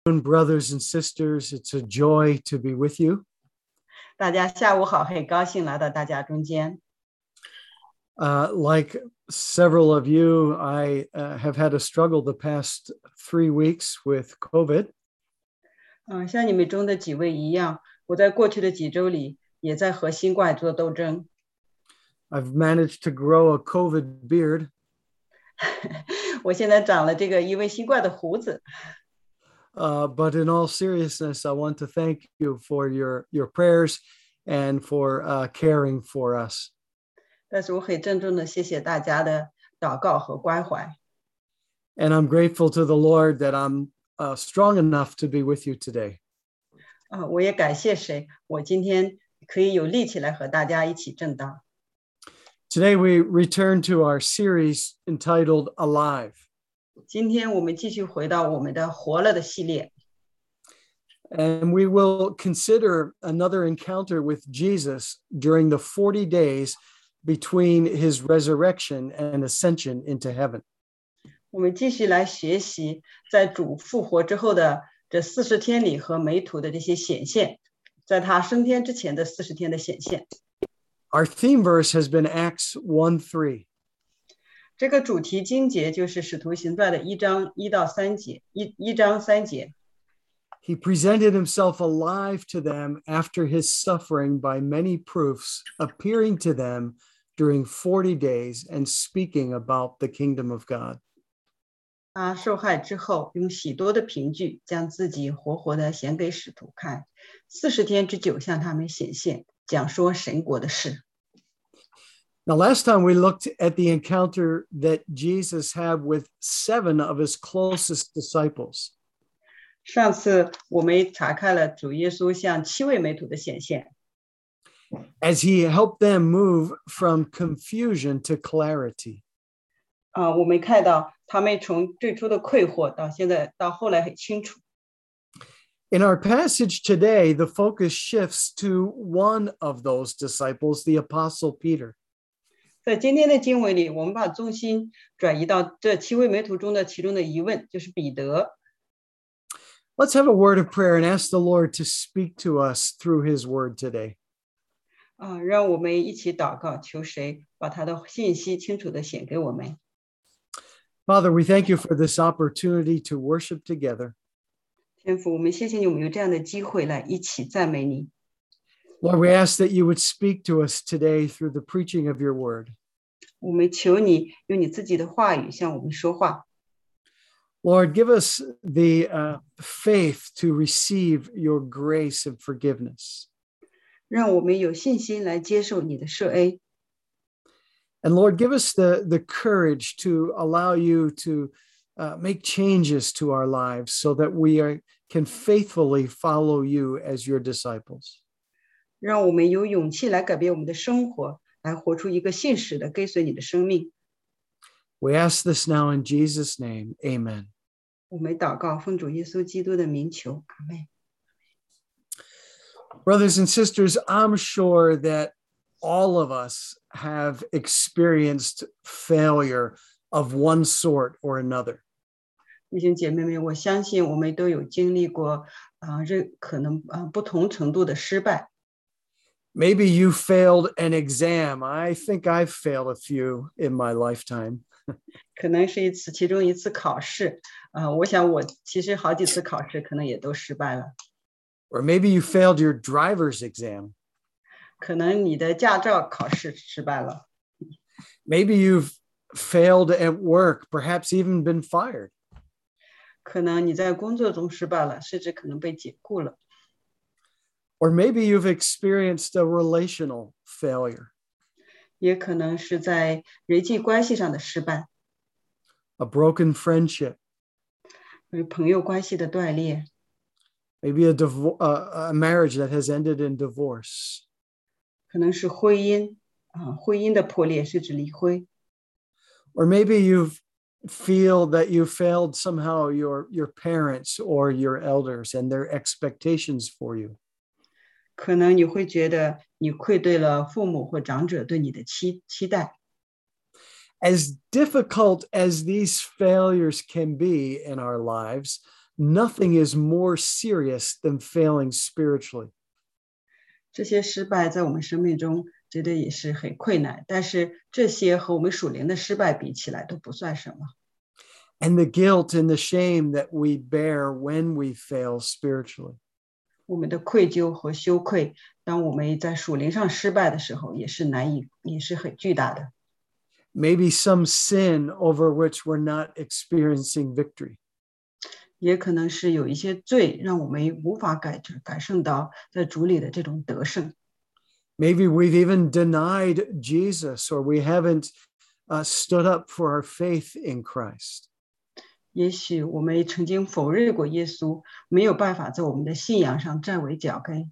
Brothers and sisters, it's a joy to be with you. 大家下午好，很高兴来到大家中间。 Like several of you, I have had a struggle the past 3 weeks with COVID. 像你们中的几位一样，我在过去的几周里也在和新冠做斗争。 I've managed to grow a COVID beard. 我现在长了这个因为新冠的胡子。 But in all seriousness, I want to thank you for your prayers and for caring for us. 但是我很郑重的谢谢大家的祷告和关怀。 And I'm grateful to the Lord that I'm strong enough to be with you today. 我也感谢神，我今天可以有力气来和大家一起正道。 Today we return to our series entitled Alive. 今天我们继续回到我们的活了的系列。 And we will consider another encounter with Jesus during the 40 days between his resurrection and ascension into heaven. 我们继续来学习在主复活之后的这40天里和门徒的这些显现，在他升天之前的40天的显现。 Our theme verse has been Acts 1:3. 这个主题经节就是使徒行传的1章1到3节，1章3节。 He presented himself alive to them after his suffering by many proofs, appearing to them during 40 days and speaking about the kingdom of God. 他受害之后，用许多的凭据将自己活活的显给使徒看，40天之久向他们显现，讲说神国的事。 Now, last time we looked at the encounter that Jesus had with 7 of his closest disciples. 上次我们查看了主耶稣向7位门徒的显现。 As he helped them move from confusion to clarity. 我们看到他们从最初的困惑到现在到后来很清楚。 In our passage today, the focus shifts to one of those disciples, the Apostle Peter. 在今天的经文里，我们把重心转移到这7位门徒中的其中的一位，就是彼得。 Let's have a word of prayer and ask the Lord to speak to us through his word today. 让我们一起祷告，求神把他的信息清楚地显给我们。 Father, we thank you for this opportunity to worship together. 天父，我们谢谢你，我们有这样的机会来一起赞美你。 Lord, we ask that you would speak to us today through the preaching of your word. 我们求你用你自己的话语向我们说话。 Lord, give us the faith to receive your grace and forgiveness. 让我们有信心来接受你的赦恩。 And Lord, give us the courage to allow you to make changes to our lives so that we can faithfully follow you as your disciples. 让我们有勇气来改变我们的生活，来活出一个信实的跟随你的生命。 We ask this now in Jesus' name. Amen. 我们祷告，奉主耶稣基督的名求，阿们。 Brothers and sisters, I'm sure that all of us have experienced failure of one sort or another. 弟兄姐妹们，我相信我们都有经历过可能不同程度的失败。 Maybe you failed an exam. I think I've failed a few in my lifetime. 可能是其中一次考试，我想我其实好几次考试可能也都失败了。 Or maybe you failed your driver's exam. 可能你的驾照考试失败了。 Maybe you've failed at work, perhaps even been fired. 可能你在工作中失败了，甚至可能被解雇了。 Or maybe you've experienced a relational failure. 也可能是在人际关系上的失败。 A broken friendship. 朋友关系的断裂。 Maybe a marriage that has ended in divorce. 可能是婚姻的破裂，甚至离婚。 Or maybe you feel that you failed somehow your parents or your elders and their expectations for you. 可能你会觉得你愧对了父母或长者对你的期待。 As difficult as these failures can be in our lives, nothing is more serious than failing spiritually. 这些失败在我们生命中觉得也是很困难，但是这些和我们属灵的失败比起来都不算什么。 And the guilt and the shame that we bear when we fail spiritually. 我们的愧疚和羞愧，当我们在属灵上失败的时候，也是很巨大的。 Maybe some sin over which we're not experiencing victory. 也可能是有一些罪让我们无法感受到在主里的这种得胜。 Maybe we've even denied Jesus, or we haven't stood up for our faith in Christ. 也许我们曾经否认过耶稣，没有办法在我们的信仰上站稳脚跟。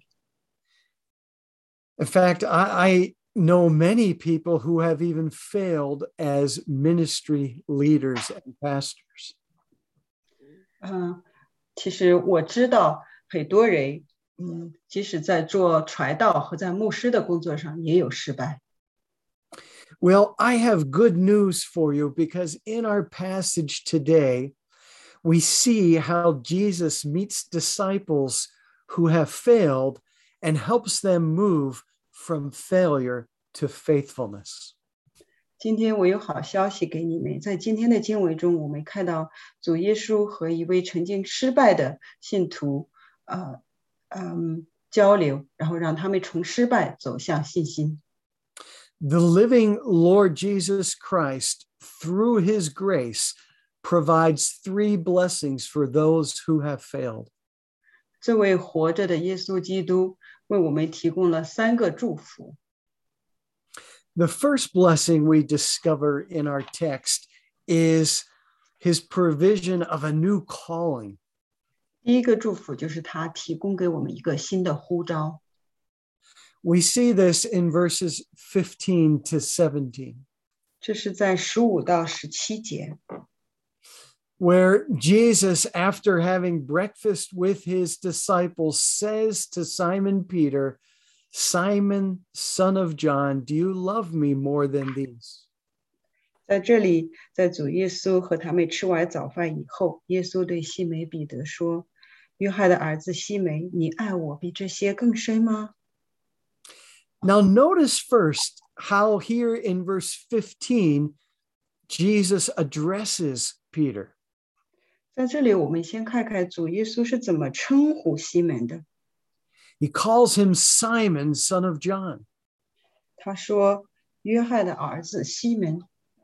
In fact, I know many people who have even failed as ministry leaders and pastors. 其实我知道很多人，即使在做传道和在牧师的工作上也有失败。 Well, I have good news for you, because in our passage today, we see how Jesus meets disciples who have failed and helps them move from failure to faithfulness. 今天我有好消息给你们，在今天的经文中，我们看到主耶稣和一位曾经失败的信徒，交流，然后让他们从失败走向信心。 The living Lord Jesus Christ, through his grace, provides 3 blessings for those who have failed. 这位活着的耶稣基督为我们提供了3个祝福。 The first blessing we discover in our text is his provision of a new calling. 第一个祝福就是他提供给我们一个新的呼召。 We see this in verses 15 to 17. 这是在15到17节。 Where Jesus, after having breakfast with his disciples, says to Simon Peter, Simon, son of John, do you love me more than these? 在这里，在主耶稣和他们吃完早饭以后，耶稣对西门彼得说：“约翰的儿子西门，你爱我比这些更深吗？” Now notice first how here in verse 15, Jesus addresses Peter. 在这里，我们先看看主耶稣是怎么称呼西门的。 He calls him Simon, son of John. 他说：“约翰的儿子西门。”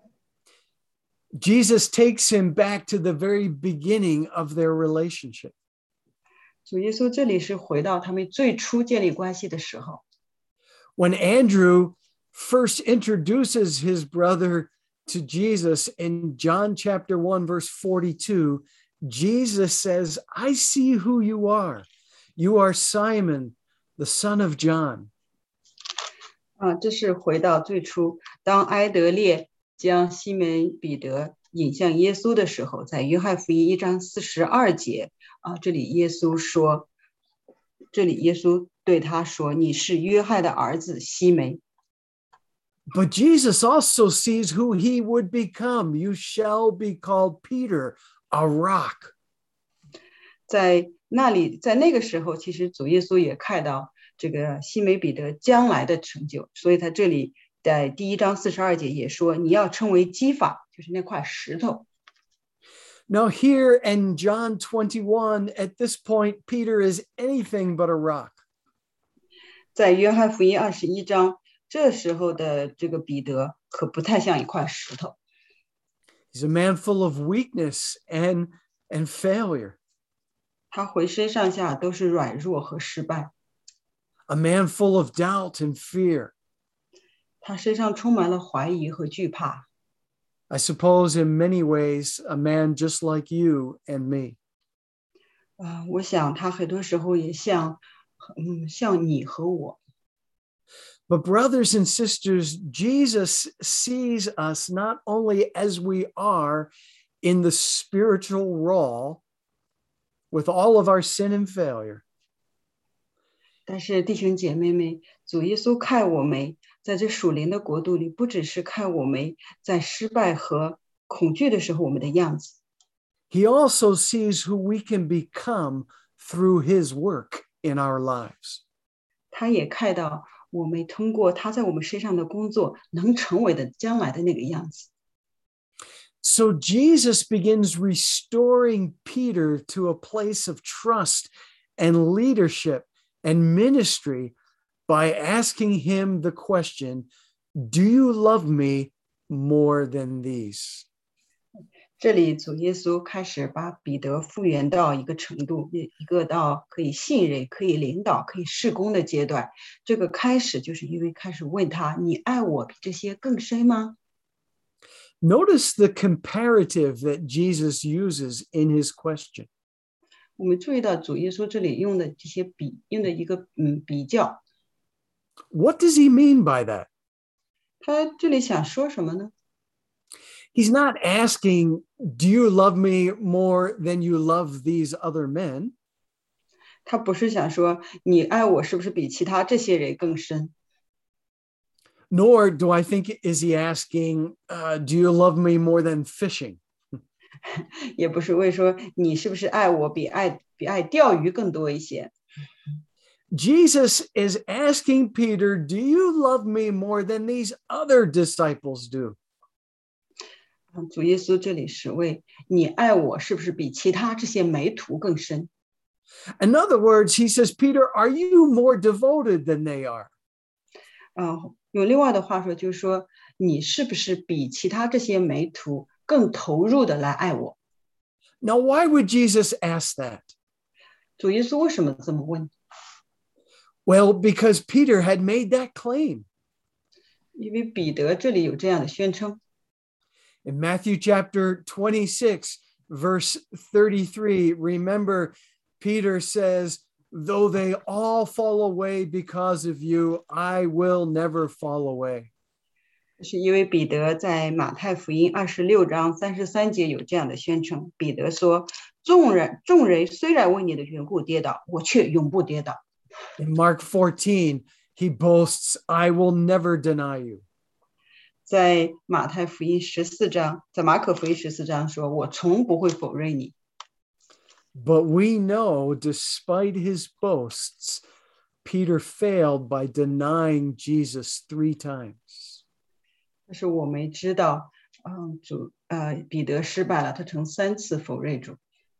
Jesus takes him back to the very beginning of their relationship. 主耶稣这里是回到他们最初建立关系的时候。 When Andrew first introduces his brother to Jesus in John chapter 1, verse 42, Jesus says, I see who you are. You are Simon, the son of John. 这是回到最初，当埃德烈将西门彼得引向耶稣的时候，在约翰福音1章42节，这里耶稣对他说：“你是约翰的儿子西门。” But Jesus also sees who he would become. You shall be called Peter, a rock. 在那个时候，其实主耶稣也看到这个西门彼得将来的成就，所以他这里在第1章42节也说：“你要称为基法，就是那块石头。” Now here in John 21, at this point, Peter is anything but a rock. 在约翰福音21章，这时候的这个彼得可不太像一块石头。 He's a man full of weakness and failure. 他浑身上下都是软弱和失败。 A man full of doubt and fear. 他身上充满了怀疑和惧怕。 I suppose in many ways, a man just like you and me. 我想他很多时候也像你和我。 But brothers and sisters, Jesus sees us not only as we are in the spiritual raw with all of our sin and failure. 但是弟兄姐妹们，主耶稣看我们在这属灵的国度里，不只是看我们在失败和恐惧的时候我们的样子。 He also sees who we can become through his work in our lives. 他也看到我们通过他在我们身上的工作能成为的将来的那个样子。 So Jesus begins restoring Peter to a place of trust and leadership and ministry by asking him the question, do you love me more than these? 这里主耶稣开始把彼得复原到一个程度，一个到可以信任、可以领导、可以事工的阶段。这个开始就是因为开始问他：你爱我比这些更深吗？ Notice the comparative that Jesus uses in his question. 我们注意到主耶稣这里用的这些用的一个比较。 What does he mean by that? 他这里想说什么呢？ He's not asking, do you love me more than you love these other men? 他不是想说你爱我是不是比其他这些人更深？ Nor do I think, is he asking, do you love me more than fishing? 也不是问说你是不是爱我比爱钓鱼更多一些。 Jesus is asking Peter, do you love me more than these other disciples do? 主耶稣这里是问你爱我是不是比其他这些门徒更深？ In other words, he says, Peter, are you more devoted than they are? 用另外的话说，就是说你是不是比其他这些门徒更投入的来爱我？ Now, why would Jesus ask that? 主耶稣为什么这么问？ Well, because Peter had made that claim. 因为彼得这里有这样的宣称。 In Matthew chapter 26, verse 33, remember, Peter says, though they all fall away because of you, I will never fall away. 是因为彼得在马太福音26章33节有这样的宣称。彼得说：“众人虽然为你的缘故跌倒，我却永不跌倒。” In Mark 14, he boasts, I will never deny you. 在马太福音14章，在马可福音14章说：“我从不会否认你。” But we know, despite his boasts, Peter failed by denying Jesus 3 times. 但是我们知道，彼得失败了，他曾3次否认主。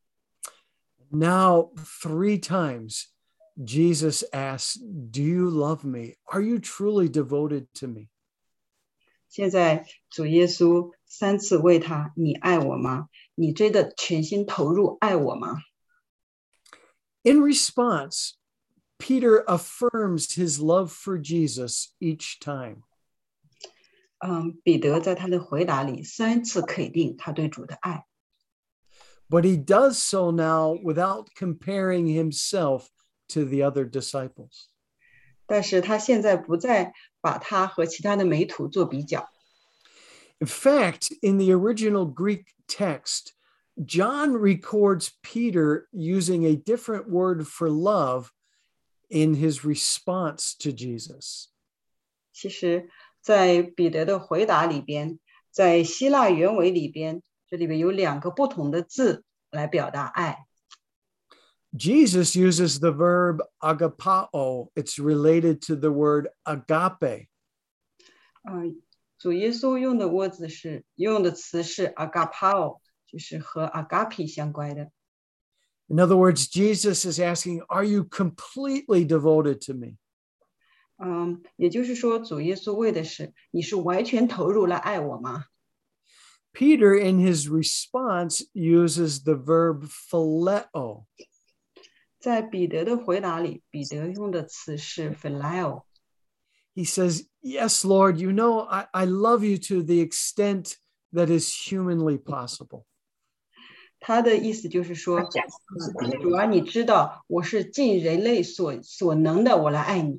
Now, 3 times, Jesus asks, do you love me? Are you truly devoted to me? 现在主耶稣3次问他：“你爱我吗？你真的全心投入爱我吗？” In response, Peter affirms his love for Jesus each time. 彼得在他的回答里3次肯定他对主的爱。 But he does so now without comparing himself to the other disciples. 但是他现在不再把他和其他的门徒做比较。 In fact, in the original Greek text, John records Peter using a different word for love in his response to Jesus. 其实，在彼得的回答里边，在希腊原文里边，这里边有2个不同的字来表达爱。 Jesus uses the verb agapao. It's related to the word agape. 主耶稣用的词是 agapao， 就是和 agape 相关的。 In other words, Jesus is asking, are you completely devoted to me? 也就是说，主耶稣问的是：你是完全投入来爱我吗？ Peter, in his response, uses the verb phileo. 在彼得的回答里，彼得用的词是 phileo。 He says, yes, Lord, you know, I love you to the extent that is humanly possible. 他的意思就是说，主啊，你知道我是尽人类所能的，我来爱你。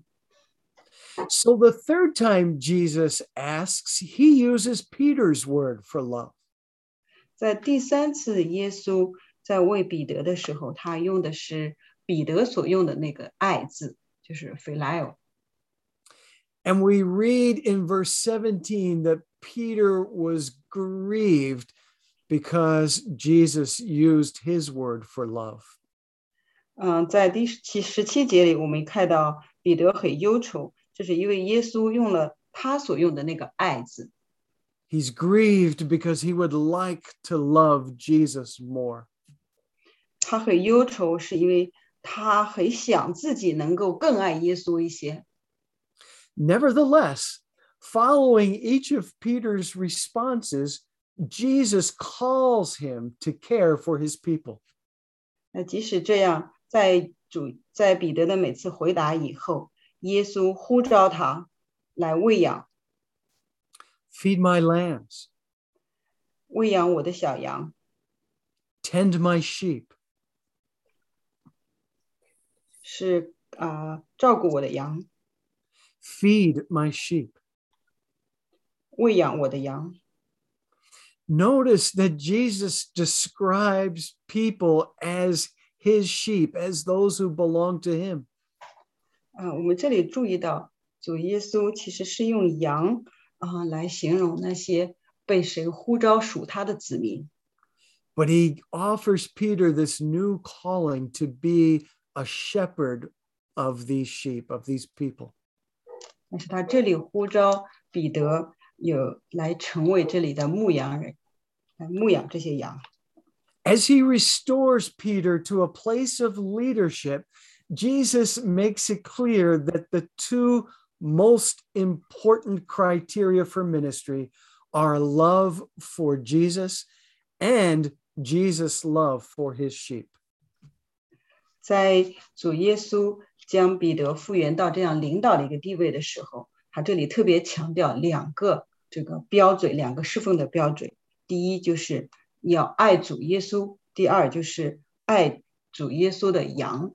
So the 3rd time Jesus asks, he uses Peter's word for love. 在第3次耶稣在问彼得的时候，他用的是彼得所用的那个爱字，就是 phileo。 And we read in verse 17 that Peter was grieved because Jesus used his word for love. 在第17节里，我们看到彼得很忧愁，这是因为耶稣用了他所用的那个爱字。 He's grieved because he would like to love Jesus more. 他很忧愁，是因为他很想自己能够更爱耶稣一些。 Nevertheless, following each of Peter's responses, Jesus calls him to care for his people. 那即使这样，在彼得的每次回答以后，耶稣呼召他来喂养 Feed my lambs, 喂养我的小羊， tend my sheep, 是照顾我的羊， feed my sheep. 喂养我的羊。 Notice that Jesus describes people as his sheep, as those who belong to him. 我们这里注意到，主耶稣其实是用羊来形容那些被神呼召属他的子民。 But he offers Peter this new calling to be a shepherd of these sheep, of these people. 但是他这里呼召彼得有来成为这里的牧羊人，来牧养这些羊。 As he restores Peter to a place of leadership, Jesus makes it clear that the two most important criteria for ministry are love for Jesus and Jesus' love for his sheep. 在主耶稣将彼得复原到这样领导的一个地位的时候，他这里特别强调两个这个标准，两个侍奉的标准。第一就是要爱主耶稣，第二就是爱主耶稣的羊。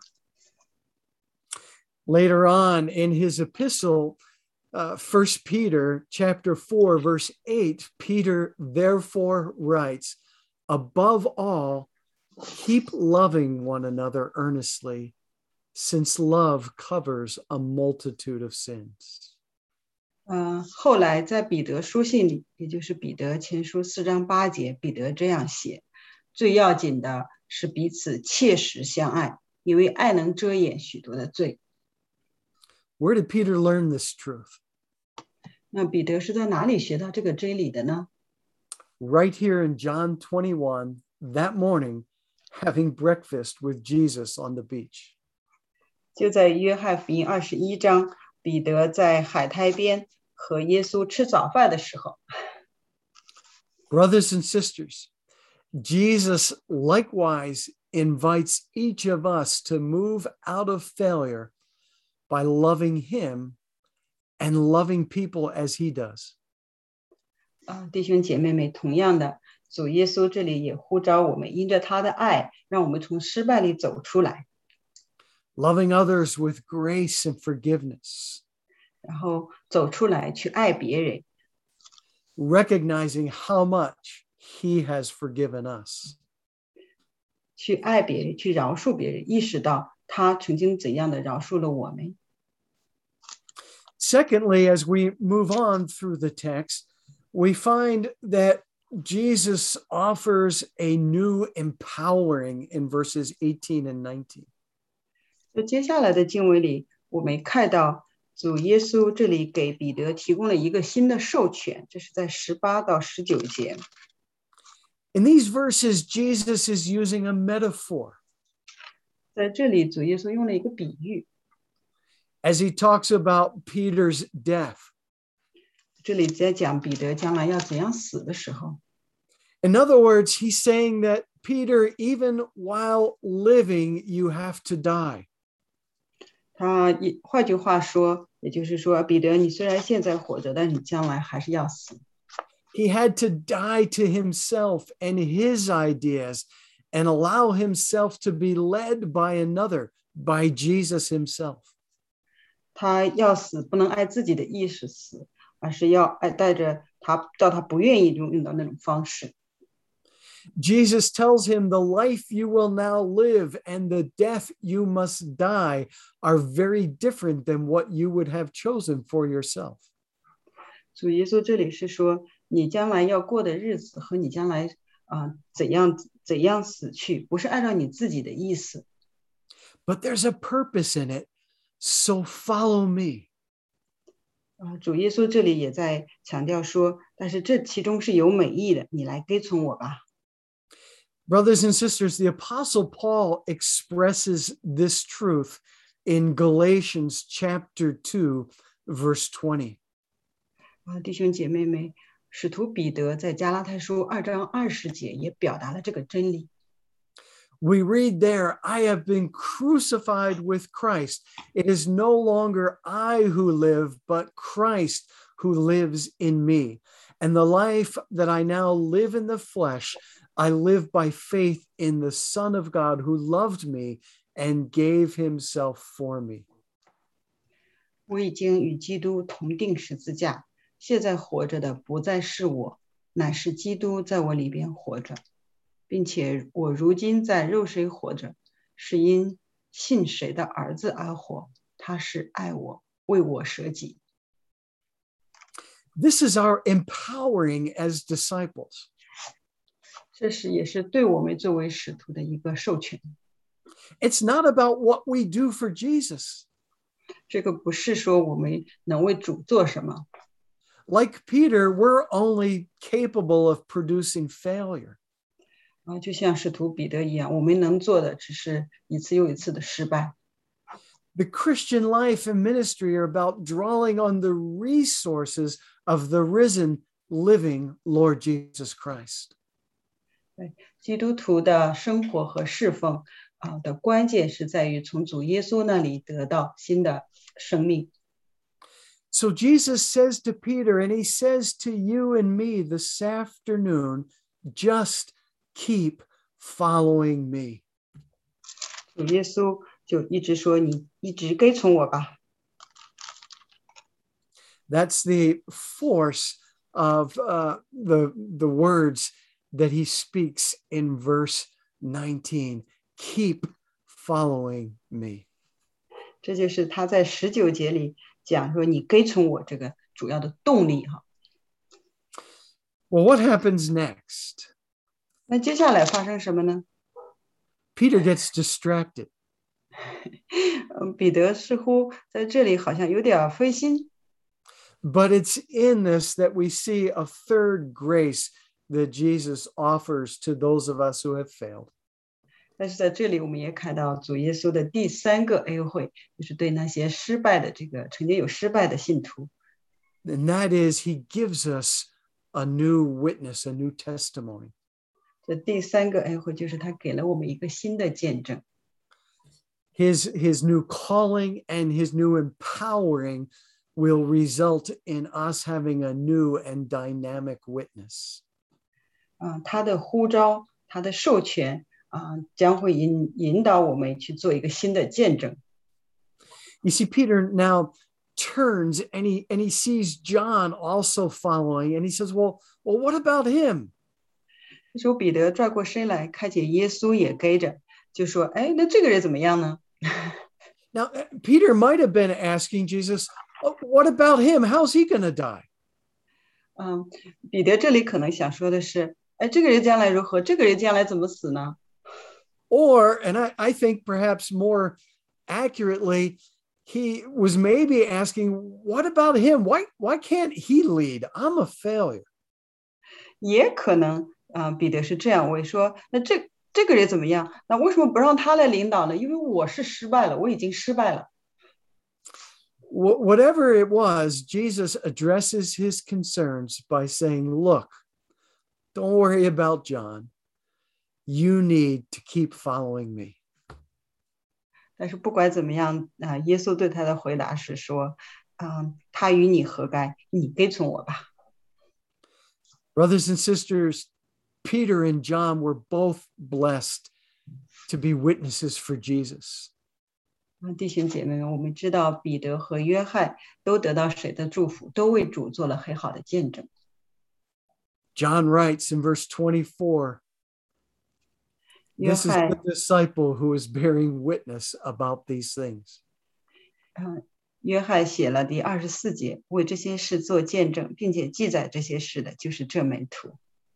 Later on in his epistle, 1 Peter chapter 4, verse 8, Peter therefore writes, above all, keep loving one another earnestly, since love covers a multitude of sins. 后来在彼得书信里，也就是彼得前书4章8节，彼得这样写：最要紧的是彼此切实相爱，因为爱能遮掩许多的罪。 Where did Peter learn this truth? 那彼得是在哪里学到这个真理的呢？ Right here in John 21, that morning, having breakfast with Jesus on the beach. 就在约翰福音21章，彼得在海滩边和耶稣吃早饭的时候。 Brothers and sisters, Jesus likewise invites each of us to move out of failure by loving him and loving people as he does. 弟兄姐妹们，同样的，主耶稣这里也呼召我们，因着他的爱，让我们从失败里走出来。 Loving others with grace and forgiveness. 然后走出来去爱别人。 Recognizing how much he has forgiven us. 去爱别人，去饶恕别人，意识到他曾经怎样的饶恕了我们。 Secondly, as we move on through the text, we find that Jesus offers a new empowering in verses 18 and 19. 接下来的经文里，我们看到主耶稣这里给彼得提供了一个新的授权，这是在18到19节。 In these verses, Jesus is using a metaphor. 在这里，主耶稣用了一个比喻。 As he talks about Peter's death. 这里在讲彼得将来要怎样死的时候。 In other words, he's saying that Peter, even while living, you have to die. 他换句话说，也就是说，彼得，你虽然现在活着，但你将来还是要死。 He had to die to himself and his ideas and allow himself to be led by another, by Jesus himself. 他要死，不能按自己的意识死，而是要带着他到他不愿意用的那种方式。 Jesus tells him the life you will now live and the death you must die are very different than what you would have chosen for yourself. 主耶稣这里是说，你将来要过的日子和你将来怎样死去，不是按照你自己的意思。 But there's a purpose in it. So follow me. 主耶稣这里也在强调说，但是这其中是有美意的，你来跟从我吧。 Brothers and sisters, the Apostle Paul expresses this truth in Galatians chapter 2, verse 20. 弟兄姐妹们，使徒彼得在加拉太书2章20节也表达了这个真理。 We read there, I have been crucified with Christ. It is no longer I who live, but Christ who lives in me. And the life that I now live in the flesh, I live by faith in the Son of God who loved me and gave himself for me. 我已经与基督同定十字架，现在活着的不再是我，乃是基督在我里边活着，并且我如今在肉身活着，是因信谁的儿子而活，他是爱我，为我舍己。 This is our empowering as disciples. 这也是对我们作为使徒的一个授权。 It's not about what we do for Jesus. 这个不是说我们能为主做什么。 Like Peter, we're only capable of producing failure. 就像使徒彼得一样，我们能做的只是一次又一次的失败。 The Christian life and ministry are about drawing on the resources of the risen, living Lord Jesus Christ. 基督徒的生活和侍奉的关键是在于从主耶稣那里得到新的生命。 So Jesus says to Peter, and he says to you and me this afternoon, just keep following me. 主耶稣就一直说，你一直跟从我吧。 That's the force of the words that he speaks in verse 19. Keep following me. 这就是他在19节里讲说，你跟从我这个主要的动力哈。 Well, what happens next? 那接下来发生什么呢？ Peter gets distracted. 彼得似乎在这里好像有点分心。 But it's in this that we see a third grace that Jesus offers to those of us who have failed. 但是在这里我们也看到主耶稣的第3个恩惠，就是对那些失败的曾经有失败的信徒。 And that is, he gives us a new witness, a new testimony. 这第3个恩惠就是他给了我们一个新的见证。 His new calling and his new empowering will result in us having a new and dynamic witness. 他的呼召，他的授权将会引导我们去做一个新的见证。 You see, Peter now turns and he sees John also following, and he says, well, what about him? 这时候彼得转过身来，看见耶稣也跟着，就说：“哎，那这个人怎么样呢？” Now, Peter might have been asking Jesus, what about him? How's he going to die? 彼得这里可能想说的是：“哎，这个人将来如何？这个人将来怎么死呢？” Or, and I think perhaps more accurately, he was maybe asking, what about him? Why can't he lead? I'm a failure. 也可能彼得是这样问说：“那这个人怎么样？那为什么不让他来领导呢？因为我是失败了，我已经失败了。” Whatever it was, Jesus addresses his concerns by saying, look, don't worry about John. You need to keep following me. 但是不管怎么样耶稣对他的回答是说：“他与你何干？你跟从我吧。” Brothers and sisters, Peter and John were both blessed to be witnesses for Jesus. 弟兄姐妹们，我们知道彼得和约翰都得到谁的祝福，都为主做了很好的见证。 John writes in verse 24, this is the disciple who is bearing witness about these things. 约翰写了第24节，为这些事做见证，并且记载这些事的，就是这门徒。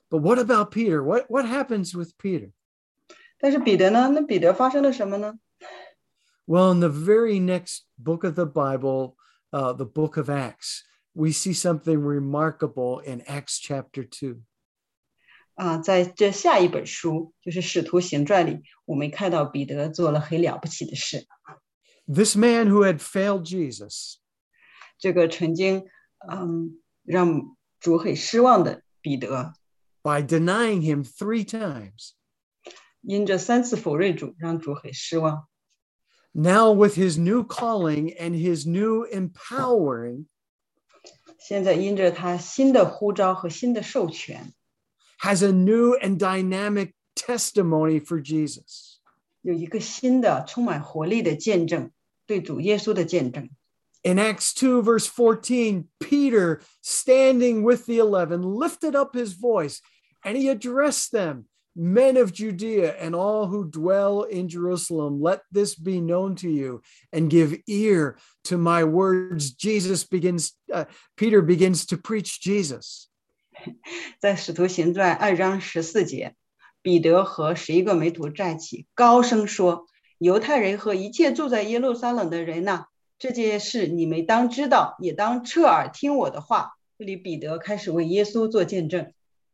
But what about Peter? What happens with Peter? 但是彼得呢？那彼得发生了什么呢？ Well, in the very next book of the Bible, the book of Acts, we see something remarkable in Acts chapter 2. 在这下一本书就是《使徒行传》里，我们看到彼得做了很了不起的事。 This man who had failed Jesus, 这个曾经让主很失望的彼得， by denying him 3 times, 因着3次否认主，让主很失望。 now with his new calling and his new empowering, 现在因着他新的呼召和新的授权， has a new and dynamic testimony for Jesus. 有一个新的充满活力的见证，对主耶稣的见证。 In Acts 2, verse 14, Peter, standing with the 11, lifted up his voice and he addressed them, Men of Judea and all who dwell in Jerusalem, let this be known to you and give ear to my words. Peter begins to preach Jesus. 在使徒行传2章14节，彼得和11个门徒站起，高声说：“犹太人和一切住在耶路撒冷的人呐，这件事你们当知道，也当侧耳听我的话。”这里彼得开始为耶稣做见证。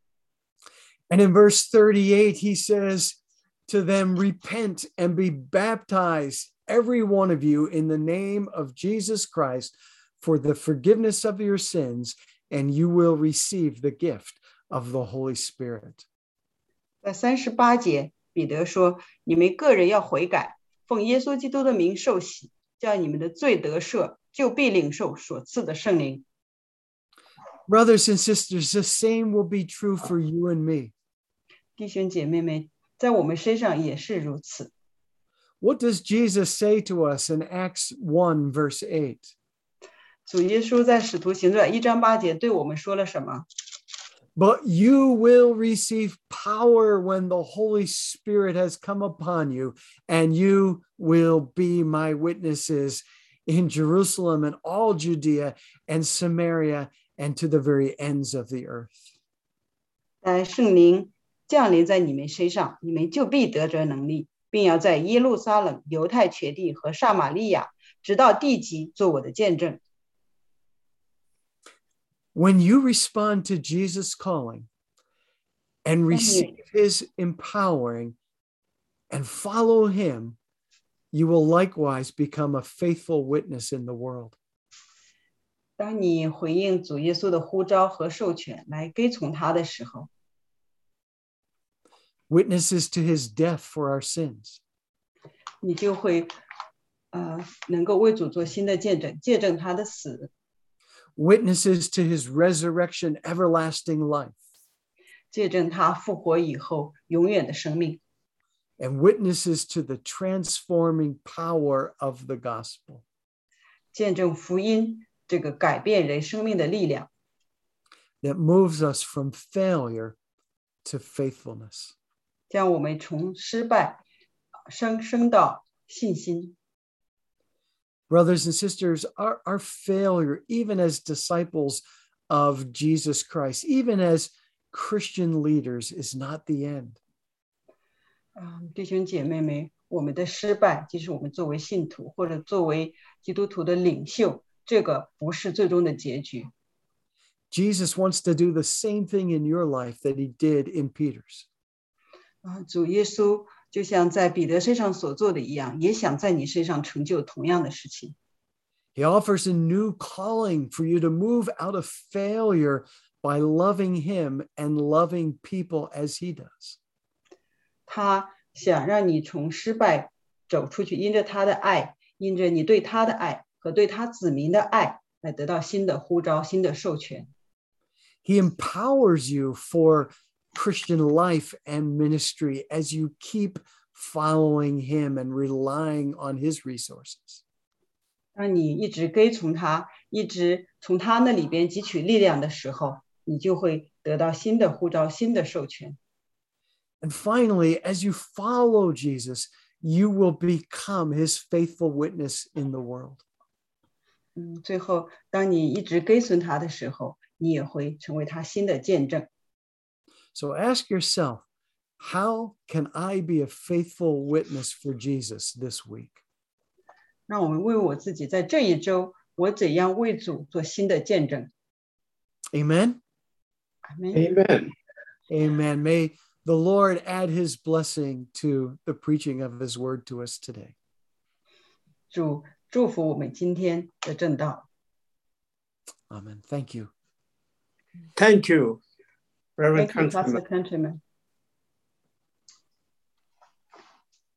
And in verse 38, he says to them, Repent and be baptized, every one of you, in the name of Jesus Christ, for the forgiveness of your sins, and you will receive the gift of the Holy Spirit. 在38节，彼得说：“你们个人要悔改，奉耶稣基督的名受洗，叫你们的罪得赦，就必领受所赐的圣灵。” Brothers and sisters, the same will be true for you and me. 弟兄姐妹们，在我们身上也是如此。 What does Jesus say to us in Acts 1, verse 8? 主耶稣在使徒行传1章8节对我们说了什么？ But you will receive power when the Holy Spirit has come upon you, and you will be my witnesses in Jerusalem and all Judea and Samaria and to the very ends of the earth. 但圣灵降临在你们身上，你们就必得着能力，并要在耶路撒冷、犹太全地和撒玛利亚，直到地极，做我的见证。 When you respond to Jesus' calling and receive his empowering and follow him, you will likewise become a faithful witness in the world. 当你回应主耶稣的呼召和授权，来跟从他的时候， witnesses to his death for our sins, 你就会能够为主做新的见证，见证他的死， witnesses to his resurrection, everlasting life, 见证他复活以后永远的生命， and witnesses to the transforming power of the gospel. 见证福音这个改变人生命的力量， that moves us from failure to faithfulness. 将我们从失败升到信心。 Brothers and sisters, our failure, even as disciples of Jesus Christ, even as Christian leaders, is not the end. 弟兄姐妹们，我们的失败，即使我们作为信徒或者作为基督徒的领袖，这个不是最终的结局。 Jesus wants to do the same thing in your life that he did in Peter's. 主耶稣就像在彼得身上所做的一样，也想在你身上成就同样的事情。 He offers a new calling for you to move out of failure by loving him and loving people as he does. 他想让你从失败走出去，因着他的爱，因着你对他的爱和对他子民的爱，来得到新的呼召、新的授权。 He empowers you for Christian life and ministry as you keep following him and relying on his resources. 当你一直跟从他，一直从他那里边汲取力量的时候，你就会得到新的呼召、新的授权。 And finally, as you follow Jesus, you will become his faithful witness in the world. 最后，当你一直跟随他的时候，你也会成为他新的见证。 So ask yourself, how can I be a faithful witness for Jesus this week? 让我们为我自己在这一周，我怎样为主做新的见证。 Amen? Amen. Amen. May the Lord add his blessing to the preaching of his word to us today. 主祝福我们今天的正道。 Amen. Thank you. Thank you, Reverend Thank you, Countryman. Pastor Countryman.